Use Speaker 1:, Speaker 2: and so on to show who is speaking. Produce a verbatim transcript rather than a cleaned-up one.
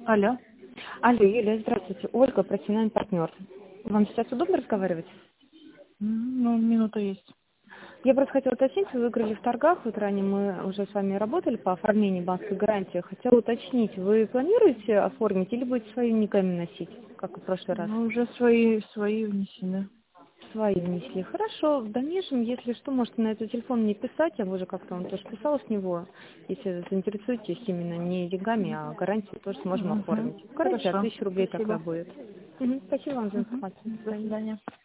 Speaker 1: Алло.
Speaker 2: Алло, Юлия, здравствуйте. Ольга, профессиональный партнер. Вам сейчас удобно разговаривать?
Speaker 1: М, Ну, минута есть.
Speaker 2: Я просто хотела уточнить, вы выиграли в торгах, вот ранее мы уже с вами работали по оформлению банковской гарантии. Хотела уточнить, вы планируете оформить или будете свои никами носить, как и в прошлый раз?
Speaker 1: Ну, уже свои, свои внесены.
Speaker 2: Свои внесли. Хорошо, в дальнейшем, если что, можете на этот телефон не писать, я уже как-то вам тоже писала с него. Если заинтересуетесь именно не деньгами, а гарантию, тоже сможем
Speaker 1: Угу.
Speaker 2: оформить. Гарантия от
Speaker 1: Хорошо.
Speaker 2: тысячи рублей такая
Speaker 1: Спасибо.
Speaker 2: будет. Мгм. Спасибо вам за
Speaker 1: Угу.
Speaker 2: информацию. До
Speaker 1: До
Speaker 2: свидания.
Speaker 1: свидания.